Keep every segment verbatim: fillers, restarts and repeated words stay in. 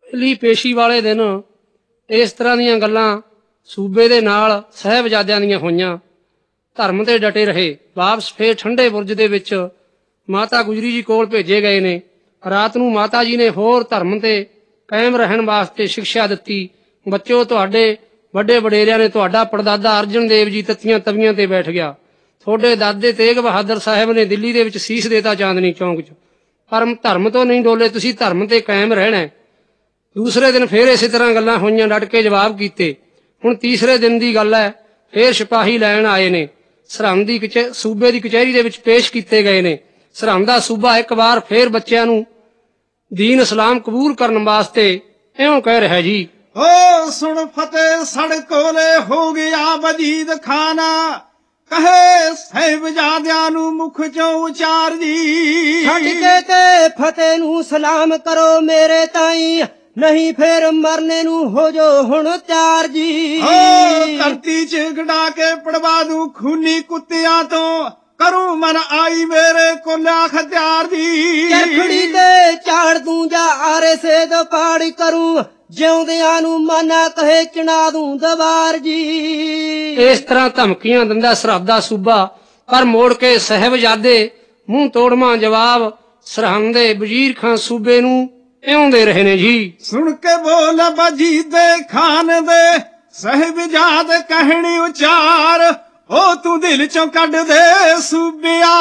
ਪਹਿਲੀ ਪੇਸ਼ੀ ਵਾਲੇ ਦਿਨ ਇਸ ਤਰ੍ਹਾਂ ਦੀਆਂ ਗੱਲਾਂ ਸੂਬੇ ਦੇ ਨਾਲ ਸਾਹਿਬਜ਼ਾਦਿਆਂ ਦੀਆਂ ਹੋਈਆਂ। ਧਰਮ ਤੇ ਡਟੇ ਰਹੇ। ਵਾਪਸ ਫੇਰ ਠੰਡੇ ਬੁਰਜ ਦੇ ਵਿੱਚ ਮਾਤਾ ਗੁਜਰੀ ਜੀ ਕੋਲ ਭੇਜੇ ਗਏ ਨੇ। ਰਾਤ ਨੂੰ ਮਾਤਾ ਜੀ ਨੇ ਹੋਰ ਧਰਮ ਤੇ ਕਾਇਮ ਰਹਿਣ ਵਾਸਤੇ ਸਿੱਖਿਆ ਦਿੱਤੀ। ਬੱਚਿਓ, ਤੁਹਾਡੇ ਵੱਡੇ ਵਡੇਰਿਆਂ ਨੇ, ਤੁਹਾਡਾ ਪੜਦਾਦਾ ਅਰਜਨ ਦੇਵ ਜੀ ਤੱਤੀਆਂ ਤਵੀਆਂ ਤੇ ਬੈਠ ਗਿਆ। ਤੁਹਾਡੇ ਦਾਦੇ ਤੇਗ ਬਹਾਦਰ ਸਾਹਿਬ ਨੇ ਦਿੱਲੀ ਦੇ ਵਿੱਚ ਸੀਸ ਦੇਤਾ ਚਾਂਦਨੀ ਚੌਂਕ 'ਚ। ਪਰ ਧਰਮ ਤੋਂ ਨਹੀਂ ਡੋਲੇ, ਤੁਸੀਂ ਧਰਮ ਤੇ ਕਾਇਮ ਰਹਿਣਾ। ਦੂਸਰੇ ਦਿਨ ਫੇਰ ਇਸੇ ਤਰ੍ਹਾਂ ਗੱਲਾਂ ਹੋਈਆਂ, ਡਟ ਕੇ ਜਵਾਬ ਕੀਤੇ। ਹੁਣ ਤੀਸਰੇ ਦਿਨ ਦੀ ਗੱਲ ਹੈ, ਫੇਰ ਸਿਪਾਹੀ ਲੈਣ ਆਏ ਨੇ। ਸਰਹੰਦ ਦੀ ਸੂਬੇ ਦੀ ਕਚਹਿਰੀ ਦੇ ਵਿੱਚ ਪੇਸ਼ ਕੀਤੇ ਗਏ ਨੇ। ਸਰਹੰਦ ਦਾ ਸੂਬਾ ਇੱਕ ਵਾਰ ਫੇਰ ਬੱਚਿਆਂ ਨੂੰ ਦੀਨ ਇਸਲਾਮ ਕਬੂਲ ਕਰਨ ਵਾਸਤੇ ਇਉਂ ਕਹਿ ਰਿਹਾ ਜੀ। ਓ ਸੁਣ ਫਤਿਹ ਸੜਕ ਕੋਲੇ ਹੋ ਗਿਆ ਵਜੀਦ ਖਾਨਾ, ਕਹੇ ਸਾਹਿਬਜ਼ਾਦਿਆਂ ਨੂੰ ਮੁਖ ਚੋਂ ਉਚਾਰ ਜੀ। ਛੱਡ ਕੇ ਤੇ ਫਤਿਹ ਨੂੰ ਸਲਾਮ ਕਰੋ ਮੇਰੇ ਤਾਈ, ਨਹੀਂ ਫੇਰ ਮਰਨੇ ਨੂੰ ਹੋ ਜੋ ਹੁਣ ਤਿਆਰ ਜੀ। ਓ ਧਰਤੀ ਚ ਗੜਾ ਕੇ ਪੜਵਾ ਦੂੰ ਖੂਨੀ ਕੁੱਤਿਆਂ ਤੋਂ, ਕਰੂੰ ਮਨ ਆਈ ਮੇਰੇ ਕੋਲਾ ਖਤਿਆਰ ਜੀ। ਚਰਖੜੀ ਤੇ ਚਾੜ ਦੂੰ ਜਾਂ ਆਰੇ ਸੇ ਦ ਪਾੜੀ ਕਰੂੰ, ਜਿਉਂਦਿਆਂ ਨੂੰ ਮਾਨਾ ਕਹੇ ਚਣਾ ਦੂੰ ਦਵਾਰ ਜੀ। ਇਸ ਤਰ੍ਹਾਂ ਧਮਕੀਆਂ ਦਿੰਦਾ ਸਰਹੱਦ ਦਾ ਸੂਬਾ, ਪਰ ਮੋੜ ਕੇ ਸਾਹਿਬਜ਼ਾਦੇ ਮੂੰਹ ਤੋੜਵਾਂ ਜਵਾਬ ਸਰਹੰਦ ਦੇ ਵਜ਼ੀਰ ਖਾਂ ਸੂਬੇ ਨੂੰ ਇਉਂ ਦੇ ਰਹੇ ਨੇ ਜੀ। ਸੁਣ ਕੇ ਬੋਲ ਵਜੀਦੇ ਖਾਨ ਦੇ ਸਾਹਿਬਜ਼ਾਦ ਕਹਿਣੀ ਉਚਾਰ, ਓ ਤੂੰ ਦਿਲ ਚੋਂ ਕੱਢ ਦੇ ਸੂਬਿਆ,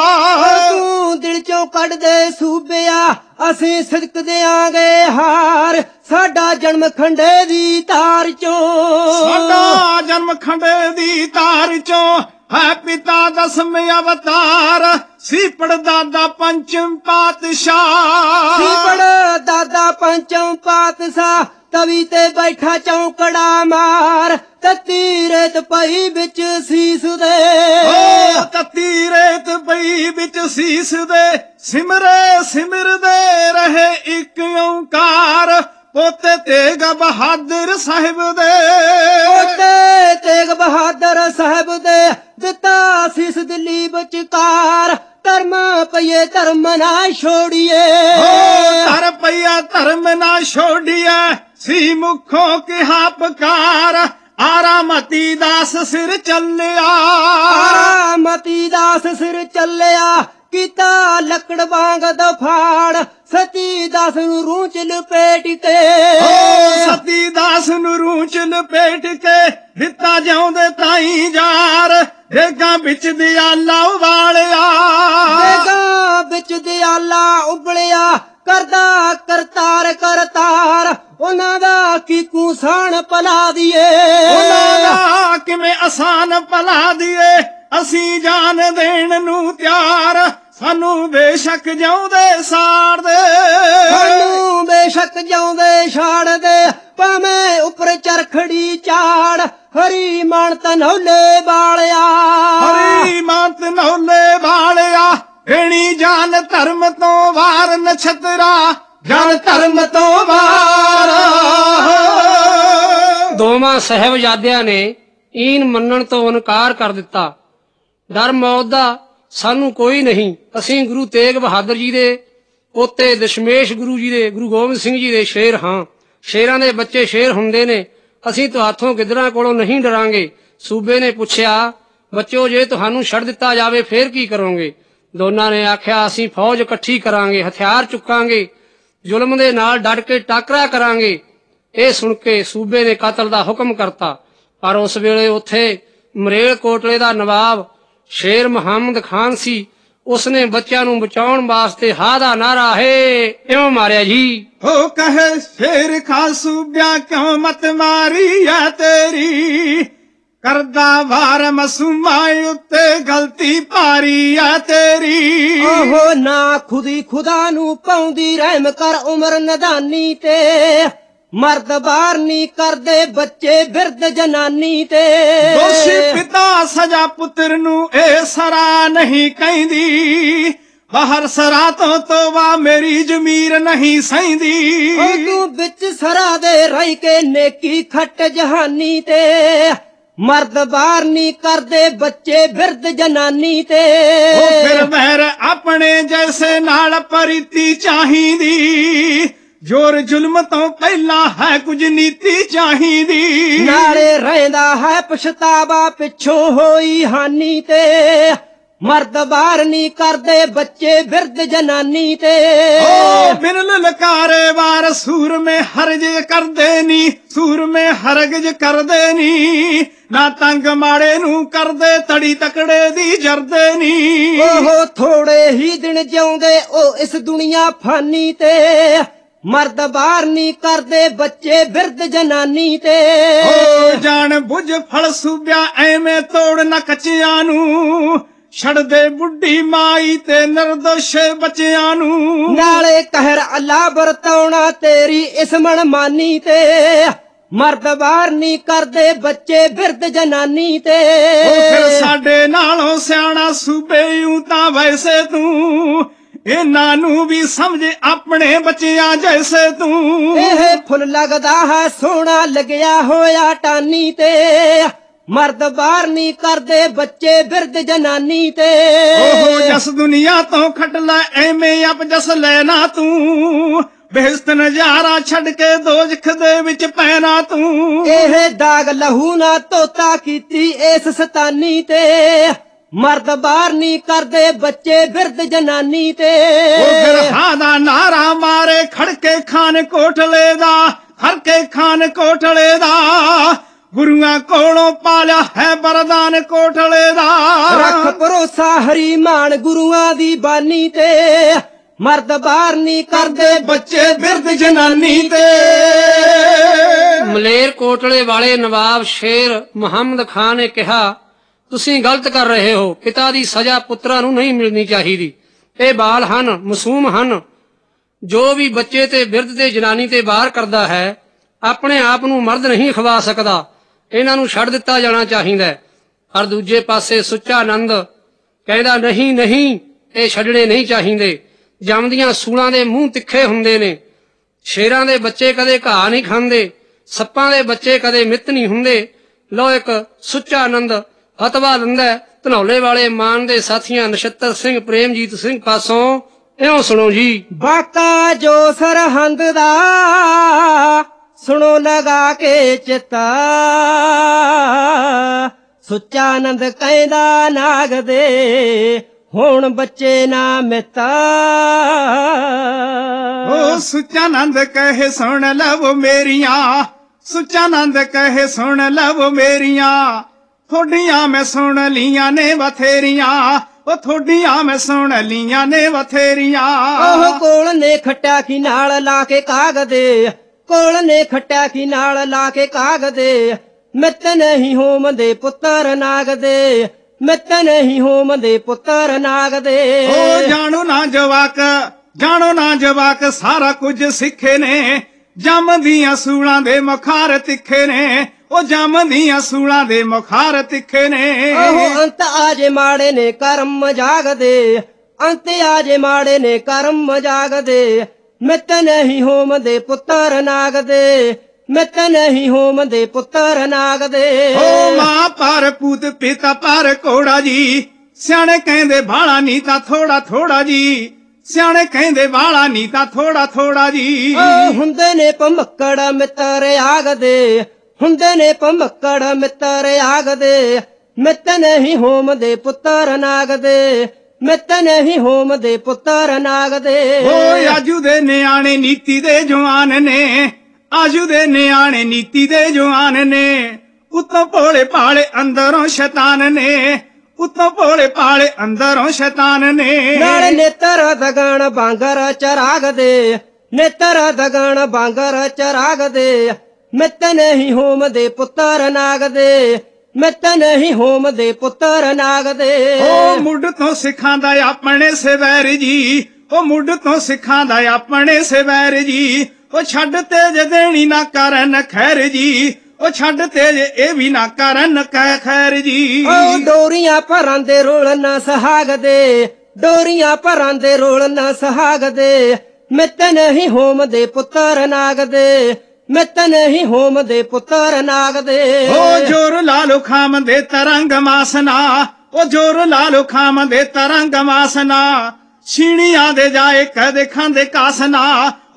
ਤੂੰ ਦਿਲ ਚੋਂ ਕੱਢ ਦੇ ਸੂਬਿਆ, ਅਸੀਂ ਸਿਦਕ ਦਿਆਂਗੇ ਹਾਰ, ਸਾਡਾ ਜਨਮ ਖੰਡੇ ਦੀ ਤਾਰ ਚੋਂ, ਸਾਡਾ ਜਨਮ ਖੰਡੇ ਦੀ ਤਾਰ ਚੋਂ ਹੈ ਪਿਤਾ ਦਸਵੇਂ ਅਵਤਾਰ, ਸੀ ਪੜਦਾਦਾ ਪੰਚਮ ਪਾਤਸ਼ਾਹ, ਸੀ ਪੜਦਾਦਾ ਪੰਚਮ ਪਾਤਸ਼ਾਹ, ਤਵੀ ਤੇ ਬੈਠਾ ਚੌਂਕੜਾ ਮਾਰ, ਤੱਤੀ ਰੇਤ ਪਈ ਵਿੱਚ ਸੀਸ ਦੇ, ਓ ਤੱਤੀ ਰੇਤ ਪਈ ਵਿੱਚ ਸੀਸ ਦੇ, ਸਿਮਰੇ ਸਿਮਰਦੇ ਰਹੇ ਇੱਕ ਓਂਕਾਰ, ਪੋਤੇ ਤੇਗ ਬਹਾਦਰ ਸਾਹਿਬ ਦੇ, ਪੋਤੇ ਤੇਗ ਬਹਾਦਰ ਸਾਹਿਬ ਦੇ, ਦਿੱਤਾ ਸੀਸ ਦਿੱਲੀ ਵਿਚਕਾਰ, ਧਰਮ ਪਈਏ ਧਰਮ ਨਾ ਛੋੜੀਏ, ਧਰ ਪਈਆ ਧਰਮ ਨਾ ਛੋੜੀਏ, ਸੀ ਮੁਖੋਂ ਕਿਹਾ ਪੁਕਾਰ, ਆਰਾਮਤੀ ਦਾਸ ਸਿਰ ਚੱਲਿਆ, ਆਰਾਮਤੀ ਦਾਸ ਸਿਰ ਚੱਲਿਆ, ਕੀਤਾ ਲੱਕੜ ਵਾਂਗ ਦਫਾੜ, ਸਤੀ ਦਾਸ ਨੂੰ ਰੂਹ ਚ ਲਪੇਟ ਕੇ, ਸਤੀ ਦਾਸ ਨੂੰ ਰੂਹ ਚ ਲਪੇਟ ਕੇ, ਦਿੱਤਾ ਜਿਉਂਦੇ ਤਾਈ ਜਾਰ, ਦੇਗਾਂ ਵਿੱਚ ਦਿਆਲਾ ਉਬਾਲਿਆ, ਦੇਗਾਂ ਵਿੱਚ ਦਿਆਲਾ ਉਬਲਿਆ, ਕਰਦਾ ਕਰਤਾਰ ਕਰਤਾਰ, ਉਹਨਾਂ ਦਾ ਕੀ ਕੁਸਾਨ ਭਲਾ ਦੀਏ, ਉਹਨਾਂ ਦਾ ਕਿਵੇਂ ਆਸਾਨ ਭਲਾ ਦੀਏ, ਅਸੀਂ ਜਾਨ ਦੇਣ ਨੂੰ ਤਿਆਰ, ਸਾਨੂੰ ਬੇਸ਼ੱਕ ਜਿਉਂਦੇ ਸਾੜ ਦੇ, ਸਾਨੂੰ ਬੇਸ਼ੱਕ ਜਿਉਂਦੇ ਛਾੜ ਦੇ, ਭਾਵੇਂ ਉੱਪਰ ਚਰਖੜੀ ਚਾੜ, ਹਰੀ ਮਾਨ ਤਨੌਲੇ ਬਾਲਿਆ, ਹਰੀ ਮਾਨ ਤਨੌਲੇ ਬਾਲਿਆ, ਏਣੀ ਜਾਨ ਧਰਮ ਤੋਂ ਵਾਰ ਨਛਤਰਾ, ਜਾਨ ਧਰਮ ਤੋਂ ਵਾਰ। ਦੋਵਾਂ ਸਾਹਿਬਜ਼ਾਦਿਆਂ ਨੇ ਈਨ ਮੰਨਣ ਤੋਂ ਇਨਕਾਰ ਕਰ ਦਿੱਤਾ। ਡਰ ਮੌਤ ਦਾ ਸਾਨੂੰ ਕੋਈ ਨਹੀਂ, ਅਸੀਂ ਗੁਰੂ ਤੇਗ ਬਹਾਦਰ ਜੀ ਦੇ ਪੋਤੇ, ਦਸ਼ਮੇਸ਼ ਗੁਰੂ ਜੀ ਦੇ, ਗੁਰੂ ਗੋਬਿੰਦ ਸਿੰਘ ਜੀ ਦੇ ਸ਼ੇਰ ਹਾਂ। ਸ਼ੇਰਾਂ ਦੇ ਬੱਚੇ ਸ਼ੇਰ ਹੁੰਦੇ ਨੇ, ਅਸੀਂ ਤੁਹਾਥੋਂ ਗਿੱਦੜਾਂ ਕੋਲੋਂ ਨਹੀਂ ਡਰਾਂਗੇ। ਸੂਬੇ ਨੇ ਪੁੱਛਿਆ, ਬੱਚਿਓ, ਜੇ ਤੁਹਾਨੂੰ ਛੱਡ ਦਿੱਤਾ ਜਾਵੇ ਫੇਰ ਕੀ ਕਰੋਗੇ? ਦੋਨਾਂ ਨੇ ਆਖਿਆ, ਅਸੀਂ ਫੌਜ ਇਕੱਠੀ ਕਰਾਂਗੇ, ਹਥਿਆਰ ਚੁੱਕਾਂਗੇ, ਜ਼ੁਲਮ ਦੇ ਨਾਲ ਡਟ ਕੇ ਟਾਕਰਾ ਕਰਾਂਗੇ। ਇਹ ਸੁਣ ਕੇ ਸੂਬੇ ਨੇ ਕਤਲ ਦਾ ਹੁਕਮ ਕਰਤਾ। ਪਰ ਉਸ ਵੇਲੇ ਉੱਥੇ ਮਰੇਲ ਕੋਟਲੇ ਦਾ ਨਵਾਬ ਸ਼ੇਰ ਮੁਹੰਮਦ ਖਾਨ ਸੀ। ਉਸਨੇ ਬੱਚਿਆਂ ਨੂੰ ਬਚਾਉਣ ਵਾਸਤੇ ਹਾ ਦਾ ਨਾਰਾ ਹੈ ਇਉਂ ਮਾਰਿਆ ਜੀ। ਹੋ ਕਹੇ ਸ਼ੇਰ ਖਾਂ ਸੂਬਿਆ ਕਿਉਂ ਮਤ ਮਾਰੀ ਆ ਤੇਰੀ, ਕਰਦਾ ਵਾਰ ਮਸੂਮਾਂ ਉੱਤੇ ਗਲਤੀ ਭਾਰੀ ਆ ਤੇਰੀ। ਓਹੋ ਨਾ ਖੁਦੀ ਖੁਦਾ ਨੂੰ ਪਾਉਂਦੀ ਰਹਿਮ ਕਰ ਉਮਰ ਨਦਾਨੀ ਤੇ, ਮਰਦ ਬਾਹਰ ਨੀ ਕਰਦੇ ਬੱਚੇ ਬਿਰਦ ਜਨਾਨੀ ਤੇ। ਦੋਸ਼ੀ ਪਿਤਾ ਸਜ਼ਾ ਪੁੱਤਰ ਨੂੰ ਇਹ ਸਰਾ ਨਹੀਂ ਕਹਿੰਦੀ, ਬਾਹਰ ਸਰਾ ਤੋਂ ਤੋਬਾ ਮੇਰੀ ਜ਼ਮੀਰ ਨਹੀਂ ਸਹਿੰਦੀ। ਓ ਤੂੰ ਵਿੱਚ ਸਰਾ ਦੇ ਰਹਿ ਕੇ ਨੇਕੀ ਖੱਟ ਜਹਾਨੀ ਤੇ, ਮਰਦ ਬਾਹਰ ਨੀ ਕਰਦੇ ਬੱਚੇ ਬਿਰਦ ਜਨਾਨੀ ਤੇ। ਉਹ ਫਿਰ ਵਹਿਰ ਆਪਣੇ ਜੈਸੇ ਨਾਲ ਪਰੀਤੀ ਚਾਹੀਦੀ, ਜ਼ੋਰ ਜ਼ੁਲਮ ਤੋਂ ਪਹਿਲਾਂ ਹੈ ਕੁਝ ਨੀਤੀ ਚਾਹੀਦੀ ਨਾਲੇ ਰਹਿੰਦਾ ਹੈ ਪਛਤਾਵਾ ਪਿੱਛੋਂ ਹੋਈ ਹਾਨੀ ਤੇ ਮਰਦ ਬਾਹਰ ਨਹੀਂ ਕਰਦੇ ਬੱਚੇ ਬਿਰਧ ਜਨਾਨੀ ਤੇ ਓ ਬਿਨ ਲਲਕਾਰੇ ਵਾਰ ਸੂਰਮੇ ਹਰਜ ਕਰਦੇ ਨੀ ਸੂਰਮੇ ਹਰਗਜ ਕਰਦੇ ਨੀ ਨਾ ਤੰਗ ਮਾੜੇ ਨੂੰ ਕਰਦੇ ਤੜੀ ਤਕੜੇ ਦੀ ਜਰਦੇ ਨੀ ਉਹ ਥੋੜੇ ਹੀ ਦਿਨ ਜਿਉਂਦੇ ਉਹ ਇਸ ਦੁਨੀਆ ਫਾਨੀ ਤੇ ਮਰਦ ਬਾਹਰ ਨਹੀਂ ਕਰਦੇ ਬੱਚੇ ਬਿਰਧ ਜਨਾਨੀ ਤੇ ਓ ਜਾਣ ਬੁੱਝ ਫਲ ਸੂਬਿਆ ਐਵੇਂ ਤੋੜ ਨਾ ਕੱਚਿਆਂ ਨੂੰ ਛੱਡਦੇ ਬੁੱਢੀ ਮਾਈ ਤੇ ਨਿਰਦੋਸ਼ ਬੱਚਿਆਂ ਨੂੰ ਨਾਲੇ ਕਹਿਰ ਅੱਲਾ ਵਰਤਾਉਣਾ ਤੇਰੀ ਇਸ ਮਨਮਾਨੀ ਤੇ ਮਰਦ ਬਾਹਰ ਨਹੀਂ ਕਰਦੇ ਬੱਚੇ ਬਿਰਧ ਜਨਾਨੀ ਤੇ ਉਹ ਫਿਰ ਸਾਡੇ ਨਾਲੋਂ ਸਿਆਣਾ ਸੂਬੇ ਊਂ ਤਾਂ ਵੈਸੇ ਤੂੰ ਇਹਨਾਂ ਨੂੰ ਵੀ ਸਮਝ ਆਪਣੇ ਬੱਚਿਆਂ ਜੈਸੇ ਤੂੰ ਇਹ ਫੁੱਲ ਲੱਗਦਾ ਹੈ ਸੋਹਣਾ ਲੱਗਿਆ ਹੋਇਆ ਟਾਨੀ ਤੇ ਮਰਦ ਬਾਹਰ ਨਹੀਂ ਕਰਦੇ ਬੱਚੇ ਬਿਰਧ ਜਨਾਨੀ ਤੇ ਓਹ ਜਸ ਦੁਨੀਆ ਤੋਂ ਖੱਟ ਲੈ ਐਵੇਂ ਅਪ ਜਸ ਲੈਣਾ ਤੂੰ ਬੇਇੱਜ਼ਤ ਨਜ਼ਾਰਾ ਛੱਡ ਕੇ ਦੋਜ਼ਖ ਦੇ ਵਿੱਚ ਪੈਣਾ ਤੂੰ ਇਹ ਦਾਗ ਲਹੂ ਨਾ ਤੋਤਾ ਕੀਤੀ ਇਸ ਸਤਾਨੀ ਤੇ ਮਰਦ ਬਾਹਰ ਨਹੀਂ ਕਰਦੇ ਬੱਚੇ ਬਿਰਧ ਜਨਾਨੀ ਤੇ ਉਹ ਫਿਰ ਹਾਂ ਦਾ ਨਾਰਾ ਮਾਰੇ ਖੜਕੇ ਖਾਨ ਕੋਠਲੇ ਦਾ ਖੜਕੇ ਖਾਨ ਕੋਠਲੇ ਦਾ ਗੁਰੂਆਂ ਕੋਲੋਂ ਪਾਲਿਆ ਹੈ ਬਰਦਾਨ ਕੋਠਲੇ ਦਾ ਰੱਖ ਭਰੋਸਾ ਹਰੀ ਮਾਨ ਗੁਰੂਆਂ ਦੀ ਬਾਨੀ ਤੇ ਮਰਦ ਬਾਹਰ ਨਹੀਂ ਕਰਦੇ ਬੱਚੇ ਬਿਰਧ ਜਨਾਨੀ ਤੇ ਮਲੇਰ ਕੋਟਲੇ ਵਾਲੇ ਨਵਾਬ ਸ਼ੇਰ ਮੁਹੰਮਦ ਖਾਨ ਨੇ ਕਿਹਾ ਤੁਸੀਂ ਗਲਤ ਕਰ ਰਹੇ ਹੋ ਪਿਤਾ ਦੀ ਸਜ਼ਾ ਪੁੱਤਰਾਂ ਨੂੰ ਨਹੀਂ ਮਿਲਣੀ ਚਾਹੀਦੀ ਇਹ ਬਾਲ ਹਨ ਮਾਸੂਮ ਹਨ ਜੋ ਵੀ ਬੱਚੇ ਤੇ ਬਿਰਧ ਤੇ ਜਨਾਨੀ ਤੇ ਬਾਹਰ ਕਰਦਾ ਹੈ ਆਪਣੇ ਆਪ ਨੂੰ ਮਰਦ ਨਹੀਂ ਖਵਾ ਸਕਦਾ ਇਹਨਾਂ ਨੂੰ ਛੱਡ ਦਿੱਤਾ ਜਾਣਾ ਚਾਹੀਦਾ ਪਰ ਦੂਜੇ ਪਾਸੇ ਸੁੱਚਾ ਆਨੰਦ ਕਹਿੰਦਾ ਨਹੀਂ ਨਹੀਂ ਇਹ ਛੱਡਣੇ ਨਹੀਂ ਚਾਹੀਦੇ ਜੰਮਦੀਆਂ ਸੂਲਾਂ ਦੇ ਮੂੰਹ ਤਿੱਖੇ ਹੁੰਦੇ ਨੇ ਸ਼ੇਰਾਂ ਦੇ ਬੱਚੇ ਕਦੇ ਘਾਹ ਨਹੀਂ ਖਾਂਦੇ ਸੱਪਾਂ ਦੇ ਬੱਚੇ ਕਦੇ ਮਿੱਤ ਨਹੀਂ ਹੁੰਦੇ ਲੋ ਇੱਕ ਸੁੱਚਾ ਆਨੰਦ ਫਤਵਾ ਦਿੰਦਾ ਧਨੌਲੇ ਵਾਲੇ ਮਾਨ ਦੇ ਸਾਥੀਆਂ ਨਛੱਤਰ ਸਿੰਘ ਪ੍ਰੇਮਜੀਤ ਸਿੰਘ ਪਾਸੋਂ ਇਉਂ ਸੁਣੋ ਜੀ ਬਾਕਾ ਜੋ ਸਰਹੰਦ ਦਾ ਸੁਣੋ ਲਗਾ ਕੇ ਚਿੱਤਾ ਸੁੱਚਾ ਆਨੰਦ ਕਹਿੰਦਾ ਨਾਗ ਦੇ ਹੁਣ ਬੱਚੇ ਨਾ ਮਿੱਤਾ ਓ ਸੁੱਚਾ ਆਨੰਦ ਕਹੇ ਸੁਣ ਲਵੋ ਮੇਰੀਆਂ ਸੁੱਚਾ ਆਨੰਦ ਕਹੇ ਸੁਣ ਲਵੋ ਮੇਰੀਆਂ ਥੋਡੀਆਂ ਮੈਂ ਸੁਣ ਲੀਆਂ ਨੇ ਬਥੇਰੀਆਂ ਉਹ ਥੋਡੀਆਂ ਮੈਂ ਸੁਣ ਲੀਆਂ ਨੇ ਬਥੇਰੀਆਂ ਉਹ ਕੋਲ ਨੇ ਖੱਟਿਆ ਕੀ ਨਾਲ ਲਾ ਕੇ ਕਾਗਦੇ ਕੋਲ ਨੇ ਖੱਟਿਆ ਕੀ ਨਾਲ ਲਾ ਕੇ ਕਾਗਦੇ ਮਿੱਤ ਨਹੀਂ ਹੋਮਦੇ ਪੁੱਤਰ ਨਾਗ ਦੇ ਮਿੱਤ ਨਹੀਂ ਹੋਮਦੇ ਪੁੱਤਰ ਨਾਗ ਦੇ ਓ ਜਾਣੋ ਨਾ ਜਵਾਕ ਜਾਣੋ ਨਾ ਜਵਾਕ ਸਾਰਾ ਕੁਝ ਸਿੱਖੇ ਨੇ ਜੰਮਦੀਆਂ ਸੂਲਾਂ ਦੇ ਮੁਖਾਰ ਤਿੱਖੇ ਨੇ ਉਹ ਜੰਮਦੀਆਂ ਸੂਲਾਂ ਦੇ ਮੁਖਾਰ ਤਿੱਖੇ ਨੇ ਉਹ ਅੰਤ ਆਜੇ ਮਾੜੇ ਨੇ ਕਰਮ ਜਾਗਦੇ ਅੰਤ ਆਜੇ ਮਾੜੇ ਨੇ ਕਰਮ ਜਾਗਦੇ ਮਿੱਤ ਨਹੀਂ ਹੋਮਦੇ ਪੁੱਤਰ ਨਾਗ ਦੇ ਮਿੱਤ ਨਹੀਂ ਹੋਮਦੇ ਪੁੱਤਰ ਨਾਗ ਦੇ ਓ ਮਾਂ ਪਰ ਪੁੱਤ ਪਿਤਾ ਪਰ ਕੋੜਾ ਜੀ ਸਿਆਣੇ ਕਹਿੰਦੇ ਬਾਲਾ ਨੀ ਤਾਂ ਥੋੜਾ ਥੋੜਾ ਜੀ ਸਿਆਣੇ ਕਹਿੰਦੇ ਬਾਲਾ ਨੀ ਤਾਂ ਥੋੜਾ ਥੋੜਾ ਜੀ ਓ ਹੁੰਦੇ ਨੇ ਭਮੱਕੜ ਮਿੱਤਰ ਆਗਦੇ ਹੁੰਦੇ ਨੇ ਭਮੱਕੜ ਮਿੱਤਰ ਆਗਦੇ ਮਿੱਤ ਨਹੀਂ ਹੋਮਦੇ ਪੁੱਤਰ ਨਾਗ ਦੇ ਮਿੱਤ ਨਹੀਂ ਹੋਮਦੇ ਪੁੱਤਰ ਨਾਗ ਦੇ ਓ ਆਜੂ ਦੇ ਨਿਆਣੇ ਨੀਤੀ ਦੇ ਜਵਾਨ ਨੇ ਆਜੂ ਦੇ ਨਿਆਣੇ ਨੀਤੀ ਦੇ ਜਵਾਨ ਨੇ ਉਤੋਂ ਭੋਲੇ ਭਾਲੇ ਅੰਦਰੋਂ ਸ਼ੈਤਾਨ ਨੇ ਉਤੋਂ ਭੋਲੇ ਭਾਲੇ ਅੰਦਰੋਂ ਸ਼ੈਤਾਨ ਨੇ ਨਾਲੇ ਨੇਤਰ ਦਗਣ ਬਾਂਗਰ ਚਰਾਗ ਦੇ ਨੇਤਰ ਦਗਣ ਬਾਂਗਰ ਚਰਾਗ ਦੇ ਮਿੱਤ ਨਹੀਂ ਹੋਮਦੇ ਪੁੱਤਰ ਨਾਗ ਦੇ ਮਿੱਤ ਨਹੀਂ ਹੋਮਦੇ ਪੁੱਤਰ ਨਾਗ ਦੇ ਓ ਮੁੱਢ ਤੋਂ ਸਿੱਖਾਂਦਾ ਆਪਣੇ ਸਵੈਰ ਜੀ ਓ ਮੁੱਢ ਤੋਂ ਸਿੱਖਾਂਦਾ ਆਪਣੇ ਸਵੈਰ ਜੀ ਉਹ ਛੱਡ ਤੇਜ ਦੇਣੀ ਨਾ ਕਰਨ ਖੈਰ ਜੀ ਉਹ ਛੱਡ ਤੇਜ ਇਹ ਵੀ ਨਾ ਕਰਨ ਕਹਿ ਖੈਰ ਜੀ ਓ ਡੋਰੀਆਂ ਭਰਾਂ ਦੇ ਰੋਲ ਨਾ ਸਹਾਗ ਦੇ ਡੋਰੀਆਂ ਭਰਾਂ ਦੇ ਰੋਲ ਨਾ ਸਹਾਗ ਦੇ ਮਿੱਤ ਨਹੀਂ ਹੋਮਦੇ ਪੁੱਤਰ ਨਾਗ ਦੇ ਮਿੱਤ ਨਹੀਂ ਹੋਮਦੇ ਪੁੱਤਰ ਨਾਗ ਦੇ ਓ ਜੋਰ ਲਾਲੋ ਖਾਮ ਦੇ ਤਰੰਗ ਮਾਸਨਾ ਓ ਜੋਰ ਲਾਲੋ ਖਾਮ ਦੇ ਤਰੰਗ ਮਾਸਨਾ ਛੀਣੀਆਂ ਦੇ ਜਾਏ ਕਦੇ ਖਾਂਦੇ ਕਾਸਨਾ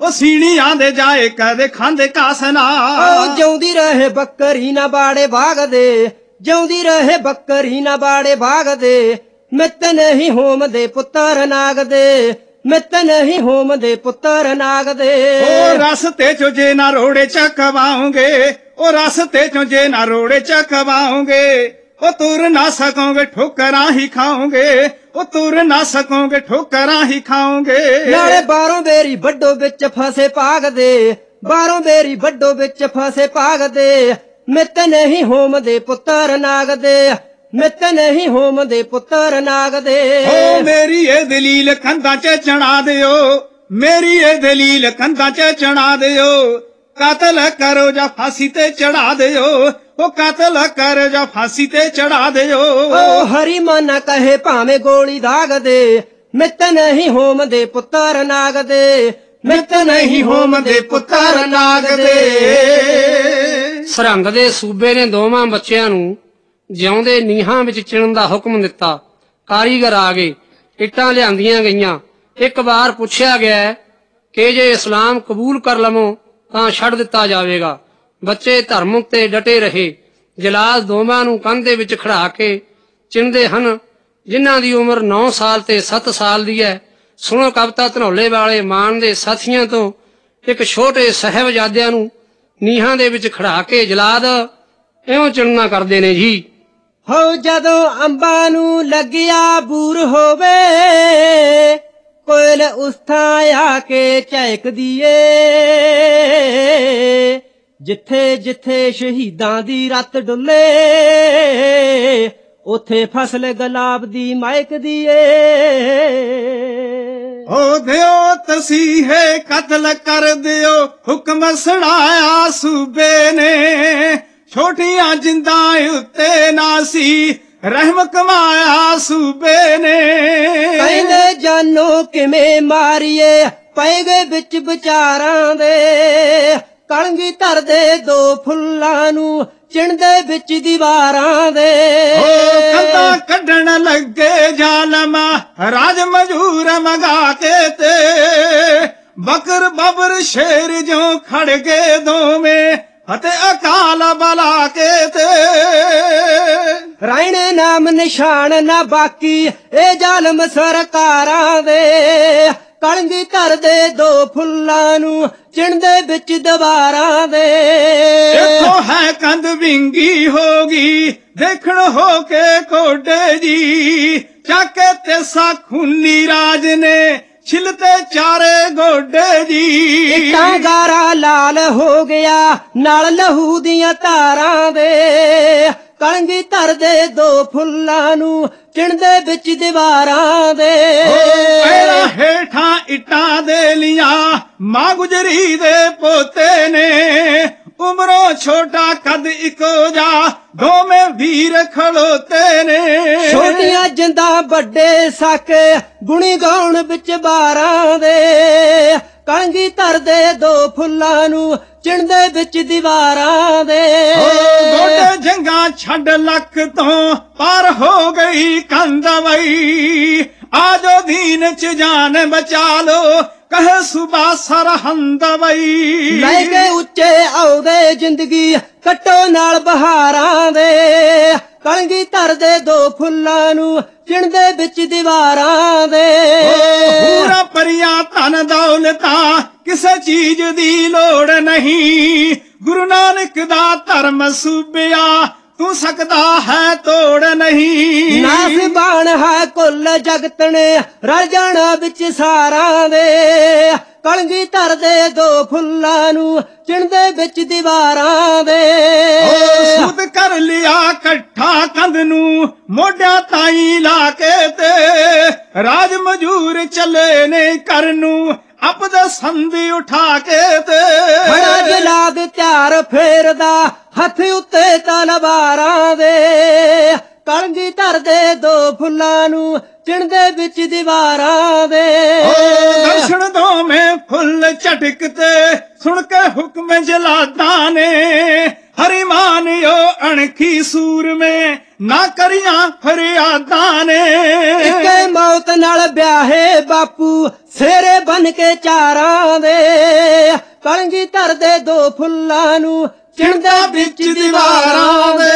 ਉਹ ਸੀਣੀਆਂ ਦੇ ਜਾਏ ਕਦੇ ਖਾਂਦੇ ਕਾਸਨਾ। ਉਹ ਜਿਉਂਦੀ ਰਹੇ ਬੱਕਰੀ ਨਾ ਬਾੜੇ ਭਾਗਦੇ, ਜਿਉਂਦੀ ਰਹੇ ਬੱਕਰੀ ਨਾ ਬਾੜੇ ਭਾਗਦੇ, ਮਿੱਤ ਨਹੀਂ ਹੋਮ ਦੇ ਪੁੱਤਰ ਨਾਗ ਦੇ, ਮਿੱਤ ਨਹੀਂ ਹੋਮ ਦੇ ਪੁੱਤਰ ਨਾਗ ਦੇ। ਉਹ ਰਸਤੇ ਚੋਂ ਜੇ ਨਾ ਰੋੜੇ ਚੱਕਵਾਉਂਗੇ, ਉਹ ਰਸਤੇ ਚੋਂ ਜੇ ਨਾ ਰੋੜੇ ਚੱਕਵਾਉਂਗੇ, ਉਹ ਤੁਰ ਨਾ ਸਕੋਗੇ ਠੋਕਰਾਂ ਹੀ ਖਾਓਗੇ, ਉਹ ਤੁਰ ਨਾ ਸਕੋਗੇ ਠੋਕਰਾਂ ਹੀ ਖਾਓਗੇ। ਨਾਲੇ ਬਾਹਰੋਂ ਬੇਰੀ ਵੱਡੋ ਵਿੱਚ ਫਸੇ ਭਾਗਦੇ, ਬਾਹਰੋਂ ਬੇਰੀ ਵੱਡੋ ਵਿੱਚ ਫਸੇ ਭਾਗਦੇ, ਮਿੱਤ ਨਹੀਂ ਹੋਮ ਦੇ ਪੁੱਤਰ ਨਾਗ ਦੇ, ਮਿੱਤ ਨਹੀਂ ਹੋਮ ਦੇ ਪੁੱਤਰ ਨਾਗ ਦੇ। ਓ ਮੇਰੀ ਇਹ ਦਲੀਲ ਕੰਧਾਂ 'ਚ ਚੜਾ ਦਿਓ, ਮੇਰੀ ਇਹ ਦਲੀਲ ਕੰਧਾਂ 'ਚ ਚੜਾ ਦਿਓ, ਕਤਲ ਕਰੋ ਜਾਂ ਫਾਂਸੀ ਤੇ ਚੜਾ ਦਿਓ, ਉਹ ਕਤਲ ਕਰ ਜਾਂ ਫਾਂਸੀ ਤੇ ਚੜਾ ਦਿਓ। ਓ ਹਰੀ ਮਨ ਕਹੇ ਭਾਵੇਂ ਗੋਲੀ ਦਾਗ ਦੇ, ਮਿੱਤ ਨਹੀਂ ਹੋਮ ਦੇ ਪੁੱਤਰ ਨਾਗ ਦੇ, ਮਿੱਤ ਨਹੀਂ ਹੋਮ ਦੇ ਪੁੱਤਰ ਨਾਗ ਦੇ। ਸਰਹੰਦ ਦੇ ਸੂਬੇ ਨੇ ਦੋਵਾਂ ਬੱਚਿਆਂ ਨੂੰ ਜਿਉਂਦੇ ਨੀਹਾਂ ਵਿੱਚ ਚਿਣਨ ਦਾ ਹੁਕਮ ਦਿੱਤਾ। ਕਾਰੀਗਰ ਆ ਗਏ, ਇੱਟਾਂ ਲਿਆਂਦੀਆਂ ਗਈਆਂ। ਇੱਕ ਵਾਰ ਪੁੱਛਿਆ ਗਿਆ ਕਿ ਜੇ ਇਸਲਾਮ ਕਬੂਲ ਕਰ ਲਵੋ ਤਾਂ ਛੱਡ ਦਿੱਤਾ ਜਾਵੇਗਾ। ਬੱਚੇ ਧਰਮ ਉੱਤੇ ਡਟੇ ਰਹੇ। ਜਲਾਦ ਦੋਵਾਂ ਨੂੰ ਕੰਧ ਦੇ ਵਿੱਚ ਖੜਾ ਕੇ ਚਿਣਦੇ ਹਨ, ਜਿਨ੍ਹਾਂ ਦੀ ਉਮਰ ਨੌ ਸਾਲ ਤੇ ਸੱਤ ਸਾਲ ਦੀ ਹੈ। ਸੁਣੋ ਕਵਿਤਾ ਧਨੌਲੇ ਵਾਲੇ ਮਾਨ ਦੇ ਸਾਥੀਆਂ ਤੋਂ। ਇੱਕ ਛੋਟੇ ਸਾਹਿਬਜ਼ਾਦਿਆਂ ਨੂੰ ਨੀਹਾਂ ਦੇ ਵਿੱਚ ਖੜਾ ਕੇ ਜਲਾਦ ਇਉਂ ਚਿਣਨਾ ਕਰਦੇ ਨੇ ਜੀ। ਹੋ ਜਦੋਂ ਅੰਬਾਂ ਨੂੰ ਲੱਗਿਆ ਬੂਰ ਹੋਵੇ, ਕੋਇਲ ਉਸ ਥਾਂ ਆ ਕੇ ਝਹਿਕਦੀ ਏ, ਜਿੱਥੇ ਜਿੱਥੇ ਸ਼ਹੀਦਾਂ ਦੀ ਰਤ ਡੁੱਲੇ, ਉਥੇ ਫਸਲ ਗੁਲਾਬ ਦੀ ਮਹਿਕਦੀ ਏ। ਹੋ ਦਿਓ ਤਸੀਹੇ ਕਤਲ ਕਰ ਦਿਓ, ਹੁਕਮ ਸੁਣਾਇਆ ਸੂਬੇ ਨੇ, ਛੋਟੀਆਂ ਜਿੰਦਾਂ ਉੱਤੇ ਨਾਸੀ ਰਹਿਮ ਕਮਾਇਆ ਸੂਬੇ ਨੇ। ਕਹਿੰਦੇ ਜਾਨੋ ਕਿਵੇਂ ਮਾਰੀਏ ਪੈ ਗਏ ਵਿੱਚ ਵਿਚਾਰਾਂ ਦੇ, ਕਲਗੀ ਧਰਦੇ ਦੋ ਫੁੱਲਾਂ ਨੂੰ ਚਿਣਦੇ ਵਿੱਚ ਦੀਵਾਰਾਂ ਦੇ। ਕੰਧਾਂ ਕੱਢਣ ਲੱਗੇ ਜ਼ਾਲਮ ਰਾਜ ਮਜੂਰ ਮੰਗਾ ਕੇ ਤੇ, ਬਕਰ ਬਬਰ ਸ਼ੇਰ ਜੋ ਖੜ ਗਏ ਦੋਵੇਂ ਅਤੇ ਅਕਾਲ ਬਲਾ ਕੇ ਤੇ। ਰਾਇਣੇ ਨਾਮ ਨਿਸ਼ਾਨ ਨਾ ਬਾਕੀ ਇਹ ਜ਼ਾਲਮ ਸਰਕਾਰਾਂ ਦੇ, ਕਲਗੀ ਧਰਦੇ ਦੋ ਫੁੱਲਾਂ ਨੂੰ ਚਿਣਦੇ ਵਿੱਚ ਦੀਵਾਰਾਂ ਦੇ। ਇੱਥੋਂ ਹੈ ਕੰਧ ਵਿੰਗੀ ਹੋ ਗਈ ਦੇਖਣ ਹੋ ਕੇ ਕੋਡੇ ਜੀ, ਚਾਕੇ ਤੇ ਸਾਖੂਨੀ ਰਾਜ ਨੇ ਛਿਲਤੇ ਚਾਰੇ ਗੋਡੇ ਜੀ। ਇੱਟਾਂ ਗਾਰਾ ਲਾਲ ਹੋ ਗਿਆ ਨਾਲ ਲਹੂ ਦੀਆਂ ਧਾਰਾਂ ਦੇ, ਕਲਗੀ ਧਰਦੇ ਦੋ ਫੁੱਲਾਂ ਨੂੰ ਚਿਣਦੇ ਵਿੱਚ ਦੀਵਾਰਾਂ ਦੇ। ਪੈਰਾਂ ਹੇਠਾਂ ਇੱਟਾਂ ਦੇ ਲੀਆਂ ਮਾਂ ਗੁਜਰੀ ਦੇ ਪੋਤੇ ਨੇ, ਉਮਰੋਂ ਛੋਟਾ ਕੱਦ ਇੱਕੋ ਜਾ ਦੋਵੇਂ ਵੀਰ ਖੜੋਤੇ ਨੇ। ਛੋਟੀਆਂ ਜਿੰਦਾਂ ਵੱਡੇ ਸਾਕੇ ਗੁਣੀ ਗਾਉਣ ਵਿੱਚ ਬਾਰਾਂ ਦੇ, ਕਲਗੀ ਧਰਦੇ ਦੋ ਫੁੱਲਾਂ ਨੂੰ ਚਿਣਦੇ ਵਿੱਚ ਦੀਵਾਰਾਂ ਦੇ। ਗੋਡੇ ਜੰਗਾਂ ਛੱਡ ਲੱਕ ਤੋਂ ਪਾਰ ਹੋ ਗਈ ਕੰਧ ਵਈ, ਆਜੋ ਦੀਨ ਚ ਜਾਨ ਬਚਾ ਲੋ ਕਹੇ ਸੁਬਾ ਸਰਹੰਦ ਵਈ। ਲੈ ਕੇ ਉੱਚੇ ਆਉਦੇ ਜ਼ਿੰਦਗੀ ਕੱਟੋ ਨਾਲ ਬਹਾਰਾਂ ਦੇ, ਕਲਗੀ ਧਰਦੇ ਦੋ ਫੁੱਲਾਂ ਨੂੰ ਚਿਣਦੇ ਵਿੱਚ ਦੀਵਾਰਾਂ ਦੇ। ਪੂਰਾ ਪਰੀਆਂ ਧਨ ਦੌਲਤਾਂ ਕਿਸੇ ਚੀਜ਼ ਦੀ ਲੋੜ ਨਹੀਂ, ਗੁਰੂ ਨਾਨਕ ਦਾ ਧਰਮ ਸੂਬਿਆ ਤੂੰ ਸਕਦਾ ਹੈ ਤੋੜ ਨਹੀਂ। ਨਾਸਿਬਾਨ ਹੈ ਕੁੱਲ ਜਗਤ ਨੇ ਰਲ ਜਾਣਾ ਵਿੱਚ ਸਾਰਾਂ ਦੇ, ਕਲਗੀ ਧਰਦੇ ਦੋ ਫੁੱਲਾਂ ਨੂੰ ਚਿਣਦੇ ਵਿੱਚ ਦੀਵਾਰਾਂ ਦੇ। ਸੂਤ ਕਰ ਲਿਆ ਇਕੱਠਾ ਕੰਧ ਨੂੰ ਮੋਢਿਆਂ ਤਾਈਂ ਲਾ ਕੇ ਤੇ, ਰਾਜ ਮਜੂਰ ਚੱਲੇ ਨੇ ਘਰ ਨੂੰ ਆਪਦਾ ਸੰਧੀ ਉਠਾ ਕੇ ਤੇ। ਬੜਾ ਜਲਾਦ ਤਿਆਰ ਫੇਰਦਾ ਹੱਥ ਉੱਤੇ ਤਲਵਾਰਾਂ ਦੇ, ਕਲਗੀ ਧਰਦੇ ਦੋ ਫੁੱਲਾਂ ਨੂੰ ਚਿਣਦੇ ਵਿੱਚ ਦੀਵਾਰਾਂ ਦੇ। ਦਰਸ਼ਨ ਦੋਵੇਂ ਫੁੱਲ ਝਟਕ ਤੇ ਸੁਣ ਕੇ ਹੁਕਮ ਜਲਾਦਾਂ ਨੇ, ਹਰੀ ਮਾਨਿਓ ਅਣਖੀ ਸੂਰ ਮੇ ਨਾ ਕਰੀਆਂ ਫਰਿਆਦਾਂ ਨੇ। ਇੱਕੇ ਮੌਤ ਨਾਲ ਵਿਆਹੇ ਬਾਪੂ ਸਿਰੇ ਬਨ ਕੇ ਚਾਰਾਂ ਦੇ, ਕਲਗੀ ਧਰਦੇ ਦੋ ਫੁੱਲਾਂ ਨੂੰ ਚਿਣਦਾ ਵਿੱਚ ਦੀਵਾਰਾਂ ਦੇ।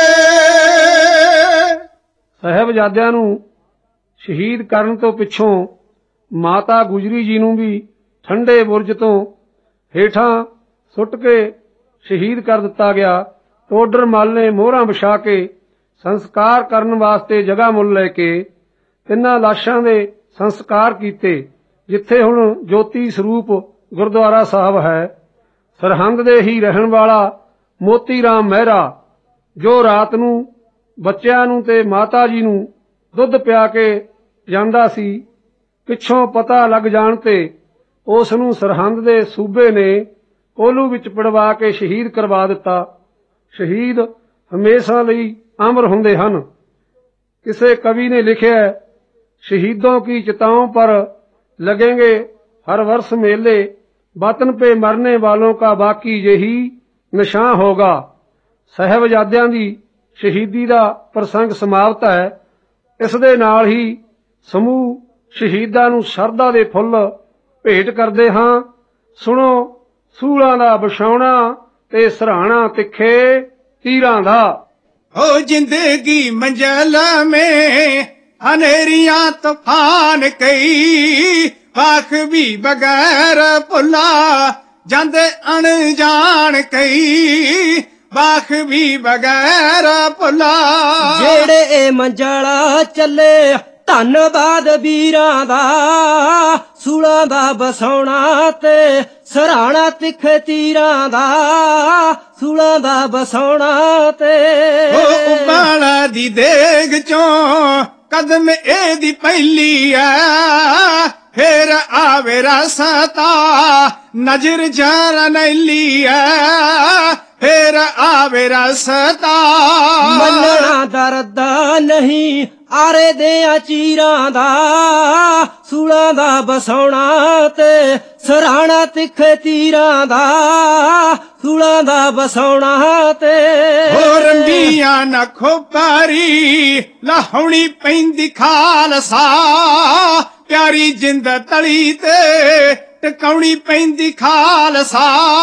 ਸਾਹਿਬਜ਼ਾਦਿਆਂ ਨੂੰ ਸ਼ਹੀਦ ਕਰਨ ਤੋਂ ਪਿੱਛੋਂ ਮਾਤਾ ਗੁਜਰੀ ਜੀ ਨੂੰ ਵੀ ਠੰਡੇ ਬੁਰਜ ਤੋਂ ਹੇਠਾਂ ਸੁੱਟ ਕੇ ਸ਼ਹੀਦ ਕਰ ਦਿੱਤਾ ਗਿਆ। ਟੋਡਰ ਮੱਲ ਨੇ ਮੋਹਰਾਂ ਵਿਛਾ ਕੇ ਸੰਸਕਾਰ ਕਰਨ ਵਾਸਤੇ ਜਗ੍ਹਾ ਮੁੱਲ ਲੈ ਕੇ ਤਿੰਨਾਂ ਲਾਸ਼ਾਂ ਦੇ ਸੰਸਕਾਰ ਕੀਤੇ। ਜਿੱਥੇ ਹੁਣ ਜੋਤੀ ਸਰੂਪ ਗੁਰਦੁਆਰਾ ਸਾਹਿਬ ਹੈ, ਸਰਹੰਦ ਦੇ ਹੀ ਰਹਿਣ ਵਾਲਾ ਮੋਤੀ ਰਾਮ ਮਹਿਰਾ, ਜੋ ਰਾਤ ਨੂੰ ਬੱਚਿਆਂ ਨੂੰ ਤੇ ਮਾਤਾ ਜੀ ਨੂੰ ਦੁੱਧ ਪਿਆ ਕੇ ਜਾਂਦਾ ਸੀ, ਪਿੱਛੋਂ ਪਤਾ ਲੱਗ ਜਾਣ ਤੇ ਉਸ ਨੂੰ ਸਰਹੰਦ ਦੇ ਸੂਬੇ ਨੇ ਕੋਲੂ ਵਿੱਚ ਪੜਵਾ ਕੇ ਸ਼ਹੀਦ ਕਰਵਾ ਦਿੱਤਾ। ਸ਼ਹੀਦ ਹਮੇਸ਼ਾ ਲਈ ਅਮਰ ਹੁੰਦੇ ਹਨ। ਕਿਸੇ ਕਵੀ ਨੇ ਲਿਖਿਆ, ਸ਼ਹੀदों की चिताओं पर लगेंगे हर वर्ष मेले, वतन पे मरने वालों का बाकी यही निशान होगा। ਸਾਹਿਬਜ਼ਾਦਿਆਂ ਦੀ ਸ਼ਹੀਦੀ ਦਾ ਪ੍ਰਸੰਗ ਸਮਾਪਤ ਹੈ। ਇਸ ਦੇ ਨਾਲ ਹੀ ਸਮੂਹ ਸ਼ਹੀਦਾਂ ਨੂੰ ਸ਼ਰਧਾ ਦੇ ਫੁੱਲ ਭੇਟ ਕਰਦੇ ਹਾਂ। ਸੁਣੋ ਸੂਲਾਂ ਦਾ ਵਿਛਾਉਣਾ ਤੇ ਸਰਾਣਾ ਤਿੱਖੇ ਤੀਰਾਂ ਦਾ। ਹੋ ਜ਼ਿੰਦਗੀ ਮੰਜ਼ਲ में ਹਨੇਰੀਆਂ ਤੂਫਾਨ ਕਈ, ਪਾਖ ਵੀ ਬਗੈਰ ਭੁੱਲਾ ਜਾਂਦੇ ਅਣਜਾਣ ਕਈ, ਬਾਖ ਵੀ ਬਗੈਰ ਭੁੱਲਾ। ਜਿਹੜੇ ਇਹ ਮੰਜਲਾ ਚੱਲੇ ਧੰਨਵਾਦ ਵੀਰਾਂ ਦਾ, ਸੂਲਾਂ ਦਾ ਬਸਾਉਣਾ ਤੇ ਸਰਾਣਾ ਤਿੱਖੇ ਤੀਰਾਂ ਦਾ, ਸੂਲਾਂ ਦਾ ਬਸਾਉਣਾ ਤੇ। ਉਹ ਉਬਾਲਾ ਦੀ ਦੇਗ ਚੋਂ ਕਦਮ ਇਹਦੀ ਪਹਿਲੀ ਐ, ਫੇਰ ਆਵੇ ਰਸਤਾ ਨਜ਼ਰ ਜਰਨੈਲੀ ਐ, ਫੇਰ ਆਵੇ ਰਸਤਾ। ਮੰਨਣਾ ਦਰਦ ਨਹੀਂ ਆਰੇ ਦੇ ਚੀਰਾਂ ਦਾ, ਸੂਲਾਂ ਦਾ ਬਸਾਉਣਾ ਤੇ ਸਰਾਣਾ ਤਿੱਖੇ ਤੀਰਾਂ ਦਾ, ਸੂਲਾਂ ਦਾ ਬਸਾਉਣਾ ਤੇ। ਹੋ ਰੰਬੀਆਂ ਨਾ ਖੋਪਾਰੀ ਲਾਹੁਣੀ ਪੈਂਦੀ ਖਾਲਸਾ, ਪਿਆਰੀ ਜਿੰਦ ਤਲੀ ਤੇ ਟਿਕਾਉਣੀ ਪੈਂਦੀ ਖਾਲਸਾ,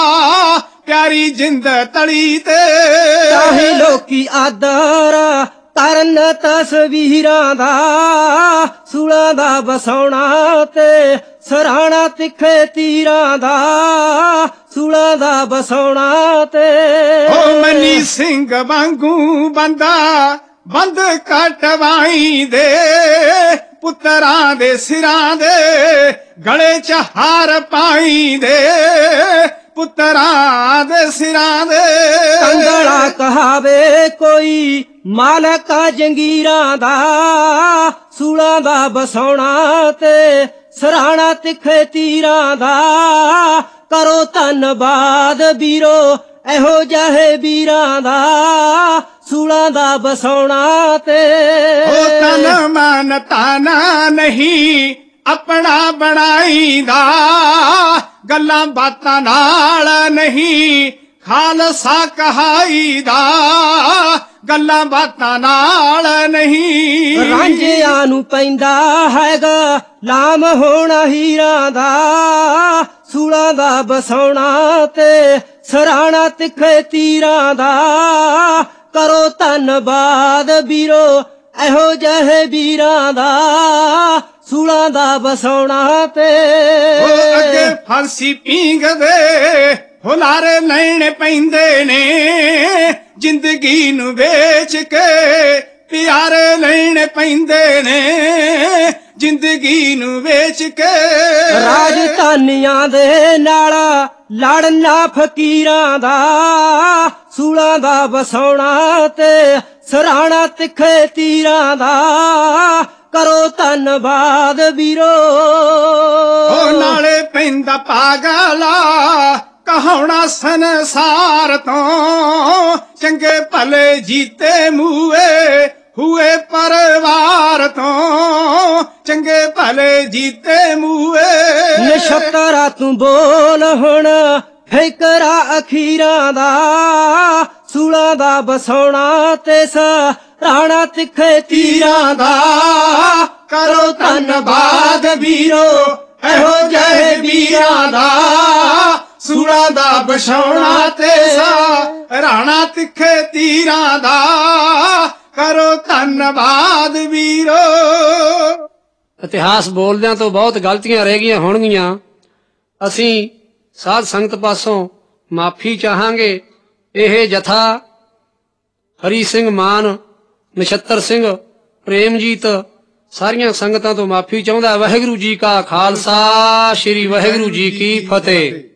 ਪਿਆਰੀ ਜਿੰਦ ਤਲੀ ਤੇ। ਤਾਹੀਂ ਲੋਕੀ ਆਦਰ ਤਰਨ ਤਸਵੀਰਾਂ ਦਾ, ਸੂਲਾਂ ਦਾ ਬਸਾਉਣਾ ਤੇ ਸਰਾਣਾ ਤਿੱਖੇ ਤੀਰਾਂ ਦਾ, ਸੂਲਾਂ ਦਾ ਬਸਾਉਣਾ ਤੇ। ਓ ਮਨੀ ਸਿੰਘ ਵਾਂਗੂ ਬੰਦਾ ਬੰਦ ਕਟਵਾਈ ਦੇ, ਪੁੱਤਰਾਂ ਦੇ ਸਿਰਾਂ ਦੇ ਗਲੇ ਚ ਹਾਰ ਪਾਈ ਦੇ, ਪੁੱਤਰਾਂ ਦੇ ਸਿਰਾਂ ਦੇ। ਕੰਗਲਾ ਕਹਾਵੇ ਕੋਈ ਮਾਲਕਾ ਜੰਗੀਰਾਂ ਦਾ, ਸੂਲਾਂ ਦਾ ਬਸਾਉਣਾ ਤੇ ਸਰਾਣਾ ਤਿੱਖੇ ਤੀਰਾਂ ਦਾ, ਕਰੋ ਧੰਨਵਾਦ ਵੀਰੋ ਇਹੋ ਜਿਹੇ ਵੀਰਾਂ ਦਾ, ਸੂਲਾਂ ਦਾ ਬਸਾਉਣਾ ਤੇ। ਉਹ ਤਨ ਮਨ ਤਾਨਾ ਨਹੀਂ ਆਪਣਾ ਬਣਾਈਦਾ, ਗੱਲਾਂ ਬਾਤਾਂ ਨਾਲ ਨਹੀਂ ਖਾਲਸਾ ਕਹਾਈਦਾ, ਗੱਲਾਂ ਬਾਤਾਂ ਨਾਲ ਨਹੀਂ। ਰਾਂਝਿਆਂ ਨੂੰ ਪੈਂਦਾ ਹੈਗਾ ਲਾਮ ਹੋਣਾ ਹੀਰਾਂ ਦਾ, ਸੂਲਾਂ ਦਾ ਬਸਾਉਣਾ ਤੇ ਸਰਾਣਾ ਤਿੱਖੇ ਤੀਰਾਂ ਦਾ, ਕਰੋ ਧੰਨਵਾਦ ਵੀਰੋ ਇਹੋ ਜਿਹੇ ਵੀਰਾਂ ਦਾ, ਸੂਲਾਂ ਦਾ ਬਸਾਉਣਾ ਤੇ। ਉਹ ਅੱਗੇ ਫਾਂਸੀ ਪੀਂਘਦੇ ਹੁਲਾਰੇ ਲੈਣੇ ਪੈਂਦੇ ਨੇ, ਜ਼ਿੰਦਗੀ ਨੂੰ ਵੇਚ ਕੇ ਪਿਆਰੇ ਲੈਣੇ ਪੈਂਦੇ ਨੇ, ਜ਼ਿੰਦਗੀ ਨੂੰ ਵੇਚ ਕੇ। ਰਾਜਧਾਨੀਆਂ ਦੇ ਨਾਲ ਲੜਨਾ ਫਕੀਰਾਂ ਦਾ, ਸੂਲਾਂ ਦਾ ਬਸਾਉਣਾ ਤੇ ਸਰਾਣਾ ਤਿੱਖੇ ਤੀਰਾਂ ਦਾ, ਕਰੋ ਧੰਨਵਾਦ ਵੀਰੋ। ਉਹ ਨਾਲੇ ਪੈਂਦਾ ਪਾਗਲਾ ਕਹਾਉਣਾ ਸੰਸਾਰ ਤੋਂ, ਚੰਗੇ ਭਲੇ ਜੀਤੇ ਮੂਏ ਹੁਏ ਪਰਿਵਾਰ ਤੋਂ, ਚੰਗੇ ਭਲੇ ਜੀਤੇ ਮੂਏ। ਨਛੱਤਰਾ ਤੂੰ ਬੋਲ ਹੁਣ ਫਿਕਰਾ ਅਖੀਰਾਂ ਦਾ, ਸੂਲਾਂ ਦਾ ਬਸਾਉਣਾ ਤੇ ਸਰਾਣਾ ਤਿੱਖੇ ਤੀਰਾਂ ਦਾ ਕਰੋ ਧੰਨਵਾਦ ਵੀਰੋ ਇਹੋ ਜਿਹੇ ਵੀਰਾਂ ਦਾ ਸੂਲਾਂ ਦਾ ਬਛਾਉਣਾ ਤੇ ਰਾਣਾ ਤਿੱਖੇ ਤੀਰਾਂ ਦਾ ਕਰੋ ਧੰਨਵਾਦ ਵੀਰੋ। ਇਤਿਹਾਸ ਬੋਲਦਿਆਂ ਤੋਂ ਬਹੁਤ ਗਲਤੀਆਂ ਰਹਿ ਗਈਆਂ ਹੋਣਗੀਆਂ। ਅਸੀਂ ਸਾਧ ਸੰਗਤ ਪਾਸੋਂ ਮਾਫੀ ਚਾਹਾਂਗੇ। ਇਹ ਜਥਾ ਹਰੀ ਸਿੰਘ ਮਾਨ, ਨਛੱਤਰ ਸਿੰਘ, ਪ੍ਰੇਮਜੀਤ ਸਾਰੀਆਂ ਸੰਗਤਾਂ ਤੋਂ ਮਾਫੀ ਚਾਹੁੰਦਾ। ਵਾਹਿਗੁਰੂ ਜੀ ਕਾ ਖਾਲਸਾ, ਸ੍ਰੀ ਵਾਹਿਗੁਰੂ ਜੀ ਕੀ ਫਤਿਹ।